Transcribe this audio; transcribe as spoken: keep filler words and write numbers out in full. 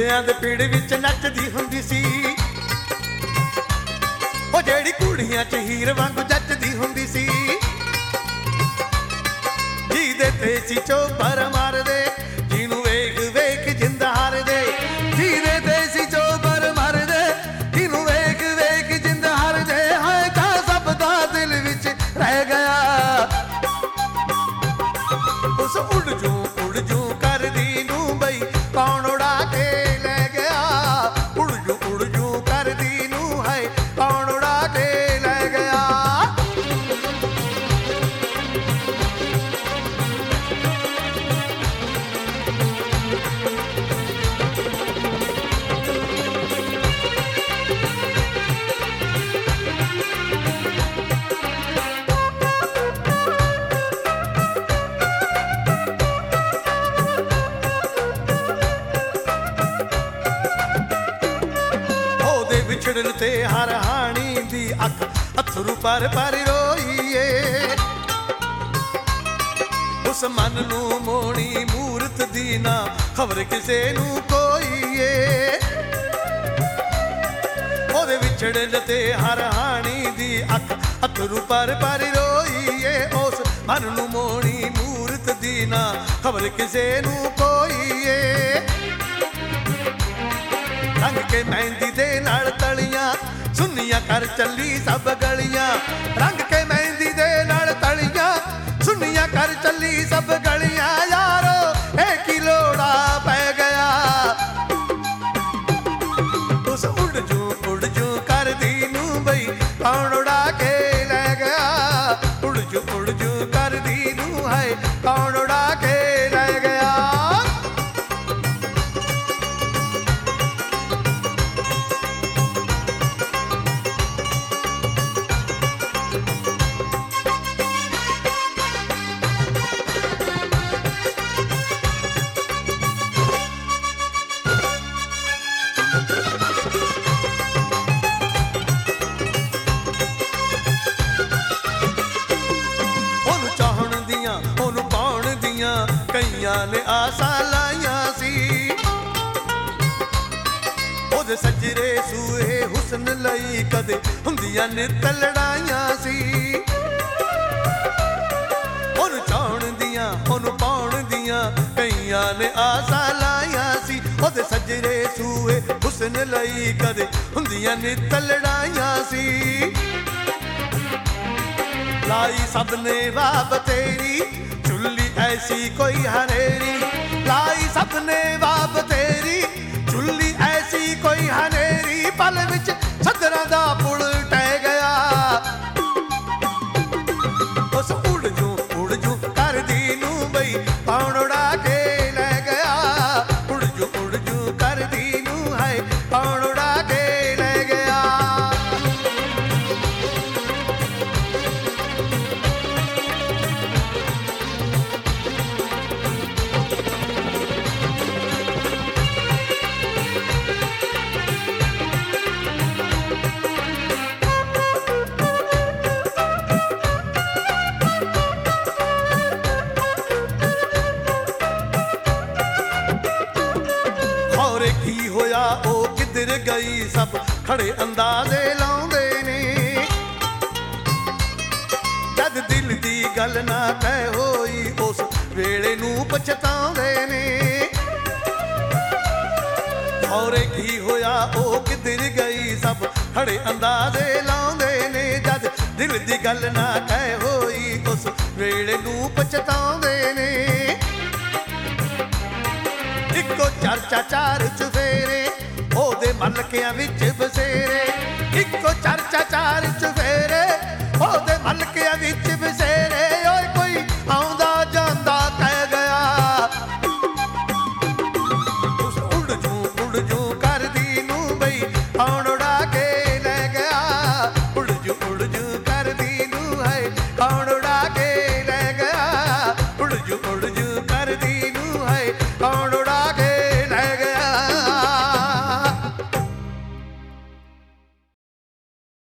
ਮੁੰਡਿਆਂ ਦੇ ਪੀੜ ਵਿੱਚ ਨੱਚਦੀ ਹੁੰਦੀ ਸੀ, ਉਹ ਜਿਹੜੀ ਕੁੜੀਆਂ ਚ ਹੀਰ ਵਾਂਗੂ ਜੱਚਦੀ ਹੁੰਦੀ ਸੀ। ਜਿਹਦੇ ਤੇ ਸੀ ਚੋਬਰ ਮਾਰਦੇ, ਜਿਹਨੂੰ ਵੇਖ ਵੇਖ ਜਿੰਦ ਹਾਰਦੇ। ਜਿਹਦੇ ਤੇ ਸੀ ਚੋਬਰ ਮਾਰਦੇ, ਜਿਹਨੂੰ ਵੇਖ ਵੇਖ ਜਿੰਦ ਹਾਰਦੇ। ਹਾਏ ਤਾਂ ਸਭ ਦਾ ਦਿਲ ਵਿੱਚ ਰਹਿ ਗਿਆ, ਉਸ ਉੜ ਜੂ ਉੜ ਜੂ ਕਰਦੀ ਨੂੰ ਬਈ ਕੌਣ ਉਡਾ ਕੇ ਲੈ ਗਿਆ। ਉੜ ਜੂ ਉੜ ਜੂ ਕਰਦੀ ਨੂੰ ਹਾਏ ਕੌਣ ਉਡਾ ਕੇ ਲੈ ਗਿਆ। ਵਿਛੜਨ ਤੇ ਹਰ ਹਾਣੀ ਦੀ ਅੱਖ ਅਥਰੂ ਪਰ ਪਰ ਰੋਈਏ। ਉਸ ਮਨ ਨੂੰ ਮੋਣੀ ਮੂਰਤ ਦੀ ਨਾ ਖਬਰ ਕਿਸੇ ਨੂੰ ਕੋਈਏ। ਉਹਦੇ ਵਿਛੜਨ ਤੇ ਹਰ ਹਾਣੀ ਦੀ ਅੱਖ ਅਥਰੂ ਪਰ ਪਰ ਰੋਈਏ। ਉਸ ਮਨ ਨੂੰ ਮੋਣੀ ਮੂਰਤ ਦੀ ਨਾ ਖਬਰ ਕਿਸੇ ਨੂੰ ਕੋਈਏ। ਰੰਗ ਕੇ ਮਹਿੰਦੀ ਦੇ ਨਾਲ ਤਲੀਆਂ ਸੁੰਨੀਆਂ ਕਰ ਚੱਲੀ ਸਭ ਗਲੀਆਂ। ਰੰਗ ਕੇ ਮਹਿੰਦੀ ਦੇ ਨਾਲ ਤਲੀਆਂ ਸੁੰਨੀਆਂ ਕਰ ਚੱਲੀ ਸਭ ਗਲੀਆਂ। ਯਾਰੋ ਇਹ ਕੀ ਲੋੜਾ ਪੈ ਗਿਆ, ਉਸ ਉੜ ਜੂ ਉੜ ਜੂ ਕਰਦੀ ਨੂੰ ਬਈ ਕੌਣ ਉਡਾ ਕੇ ਲੈ ਗਿਆ। ਉੜ ਜੂ ਉੜ ਜੂ ਕਰਦੀ ਨੂੰ ਹਾਏ ਕੌਣ ਉਡਾ ਕੇ ਲੈ ਗਿਆ। ਕਈਆਂ ਨੇ ਆਸਾਂ ਲਾਈਆਂ ਸੀ, ਉਹਦੇ ਸੱਜਰੇ ਸੂਏ ਹੁਸਨ ਲਈ ਕਦੇ ਹੁੰਦੀਆਂ ਨਿੱਤ ਲੜਾਈਆਂ ਸੀ। ਉਹਨੂੰ ਚਾਹੁਣ ਦੀਆਂ ਉਹਨੂੰ ਪਾਉਣ ਦੀਆਂ ਕਈਆਂ ਨੇ ਆਸਾਂ ਲਾਈਆਂ ਸੀ। ਉਹਦੇ ਸੱਜਰੇ ਸੂਏ ਹੁਸਨ ਲਈ ਕਦੇ ਹੁੰਦੀਆਂ ਨਿੱਤ ਲੜਾਈਆਂ ਸੀ। ਲਾਈ ਸਭ ਨੇ ਬਾਬ ਤੇਰੀ ਚੁੱਲੀ ऐसी कोई हनेरी। लाई सबने बाप तेरी चुल्ली ऐसी कोई हनेरी। पल विच सदरा दा पुल टह गया, उस उड़ जू उड़ जू करदी नू बई कौन उड़ा के ले गया। उड़ जू उड़ जू करदी नू हाय कौन उड़ा के ले गया। ਕੀ ਹੋਇਆ ਉਹ ਕਿੱਧਰ ਗਈ ਸਭ ਖੜੇ ਅੰਦਾਜ਼ੇ ਲਾਉਂਦੇ ਨੇ। ਜਦ ਦਿਲ ਦੀ ਗੱਲ ਨਾ ਕਹਿ ਹੋਈ ਉਸ ਵੇਲੇ ਨੂੰ ਪਛਤਾਉਂਦੇ ਨੇ। ਔਰੇ ਕੀ ਹੋਇਆ ਉਹ ਕਿੱਧਰ ਗਈ ਸਭ ਖੜੇ ਅੰਦਾਜ਼ੇ ਲਾਉਂਦੇ ਨੇ। ਜਦ ਦਿਲ ਦੀ ਗੱਲ ਨਾ ਕਹਿ ਹੋਈ ਉਸ ਵੇਲੇ ਨੂੰ ਪਛਤਾਉਂਦੇ ਨੇ। ਇੱਕੋ ਚਰਚਾ ਚਾਰ ਚੁਫੇਰੇ ਉਹਦੇ ਮਲਕਿਆਂ ਵਿੱਚ ਬਸੇਰੇ। ਇੱਕੋ ਚਰਚਾ ਚਾਰ ਚੁਫੇਰੇ ਉਹਦੇ ਮਲਕਿਆਂ ਵਿੱਚ ਬਸੇਰੇ। ਓਏ ਕੋਈ ਆਉਂਦਾ ਜਾਂਦਾ ਕਹਿ ਗਿਆ, ਉਸ ਉੜ ਜੂ ਉੜ ਜੂ ਕਰਦੀ ਨੂੰ ਬਈ ਕੌਣ ਉਡਾ ਕੇ ਲੈ ਗਿਆ। ਉੜ ਜੂ ਉੜ ਜੂ ਕਰਦੀ ਨੂੰ ਹੈ ਕੌਣ